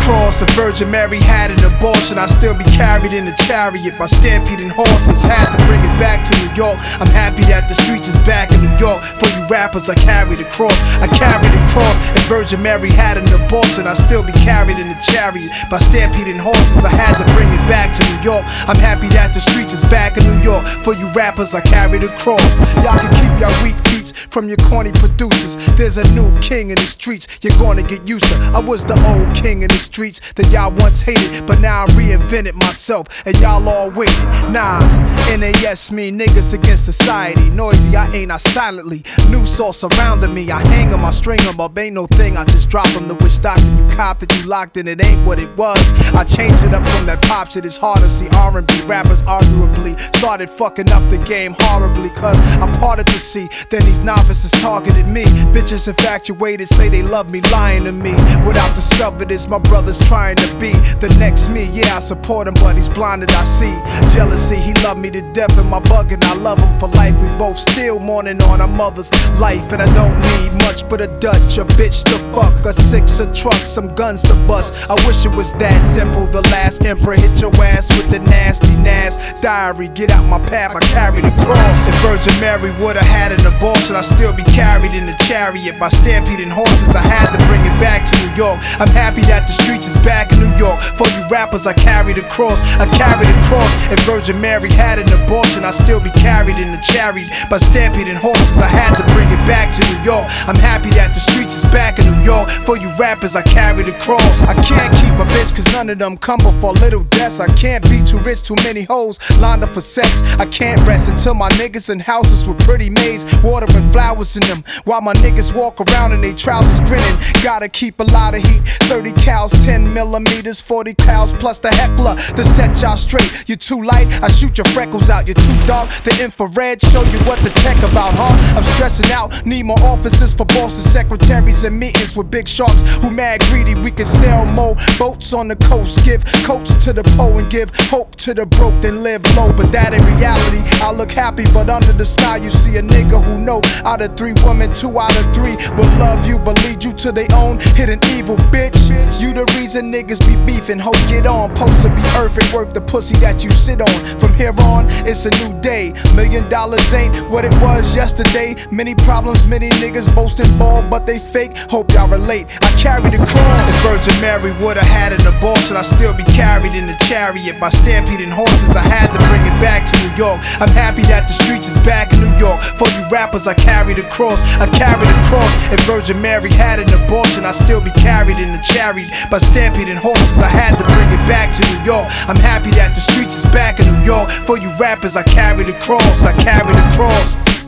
cross. If Virgin Mary had an abortion, I'd still be carried in a chariot by stampeding horses. Had to bring it back to New York. I'm happy that the streets is back in New York. For you rappers, I carry the cross. I carry the cross. If Virgin Mary had an abortion, I'd still be carried in a chariot by stampeding horses. I had to bring it back to New York. I'm happy that the streets is back in New York. For you rappers, I carry the cross. Y'all can keep y'all weak beats from your corny producers. There's a new king in the streets, you're gonna get used to. I was the old king in the streets that y'all once hated, but now I reinvented myself and y'all all waited. Nas, NAS mean niggas against society. Noisy, I ain't, I silently. New sauce surrounding me, I hang 'em, I string 'em up. Ain't no thing, I just drop 'em. The witch doctor you copped it, you locked in, it ain't what it was. I changed it up from that pop shit. It's hard to see R&B rappers arguably started fucking up the game horribly, cause I parted the sea. Then these novices targeted me. Bitches infatuated, say they love me, lying to me. What I've discovered is my brother's trying to be the next me. Yeah, I support him, but he's blinded, I see. Jealousy, he loved me to death, and my bugging, I love him for life. We both still mourning on our mother's life, and I don't need much but a Dutch, a bitch to fuck, a six, a truck, some guns to bust. I wish it was that simple. The last emperor hit your ass with the nasty Nas diary. Get out my path, I carry the cross. If Virgin Mary would've had an abortion, I'd still be carried in the chariot by stampeding horses. I had to bring it back to New York. I'm happy that the streets is back in New York. For you rappers, I carry the cross. I carry the cross. If Virgin Mary had an abortion, I'd still be carried in the chariot by stampeding horses. I had to bring it back to New York. I'm happy that the streets is back in New York. For you rappers, I carry the cross. I can't keep my bitch, cause none of them come before little deaths. I can't be too rich, too many hoes lined up for sex. I can't rest until my niggas in houses with pretty maids, water and flowers in them, while my niggas walk around in they trousers grinning. Gotta keep a lot of heat, 30 cals, 10 millimeters, 40 cals plus the heckler to set y'all straight. You're too light, I shoot your freckles out. You're too dark, the infrared show you what the tech about, huh? I'm stressing out, need more officers for bosses, secretaries, and meetings with big sharks who mad greedy. We can sail more boats on the coast, give coats to the poor and give hope to the broke, then live low. But that ain't reality. I look happy, but under the smile you see a nigga who know out of 3 women, 2 out of 3 will love you, but lead you to their own hidden evil, bitch. You the reason niggas be beefing, hope get on. Supposed to be perfect, worth the pussy that you sit on. From here on, it's a new day. $1 million ain't what it was yesterday. Many problems, many niggas boasting ball, but they fake. Hope y'all relate. I carry the cross. If Virgin Mary would've had an abortion, I'd still be carried in the chariot by stampeding horses. I had to bring it back to New York. I'm happy that the streets is back in New York. For you rappers, I carry the cross. I carry the cross. If Virgin Mary had an abortion, I'd still be carried in the chariot by stampeding horses. I had to bring it back to New York. I'm happy that the streets is back in New York. For you rappers, I carry the cross. I carry the cross.